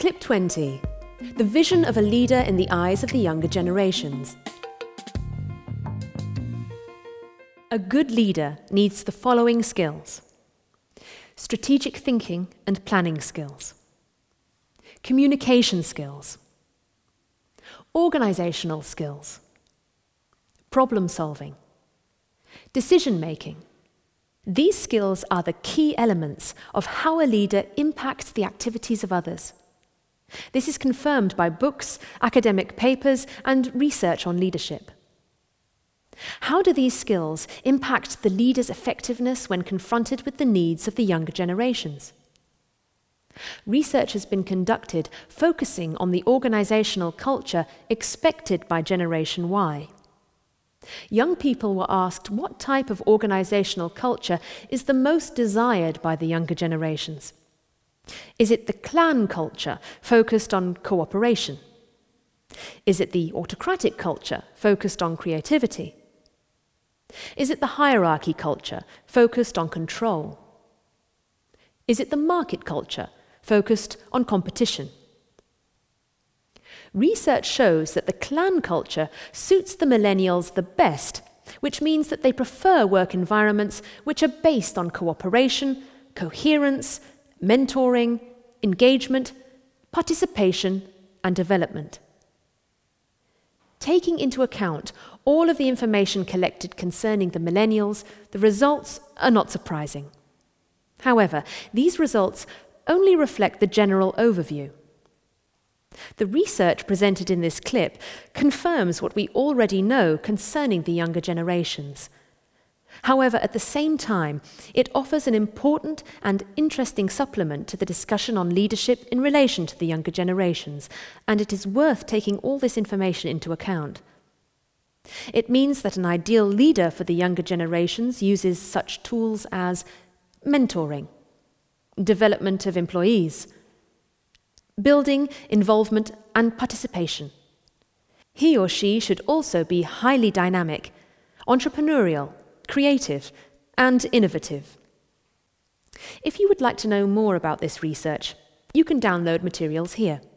Clip 20. The vision of a leader in the eyes of the younger generations. A good leader needs the following skills: strategic thinking and planning skills, communication skills, organizational skills, problem solving, decision making. These skills are the key elements of how a leader impacts the activities of others. This is confirmed by books, academic papers, and research on leadership. How do these skills impact the leader's effectiveness when confronted with the needs of the younger generations? Research has been conducted focusing on the organizational culture expected by Generation Y. Young people were asked what type of organizational culture is the most desired by the younger generations. Is it the clan culture, focused on cooperation? Is it the autocratic culture, focused on creativity? Is it the hierarchy culture, focused on control? Is it the market culture, focused on competition? Research shows that the clan culture suits the millennials the best, which means that they prefer work environments which are based on cooperation, coherence, mentoring, engagement, participation, and development. Taking into account all of the information collected concerning the millennials, the results are not surprising. However, these results only reflect the general overview. The research presented in this clip confirms what we already know concerning the younger generations. However, at the same time, it offers an important and interesting supplement to the discussion on leadership in relation to the younger generations, and it is worth taking all this information into account. It means that an ideal leader for the younger generations uses such tools as mentoring, development of employees, building, involvement, and participation. He or she should also be highly dynamic, entrepreneurial, creative, and innovative. If you would like to know more about this research, you can download materials here.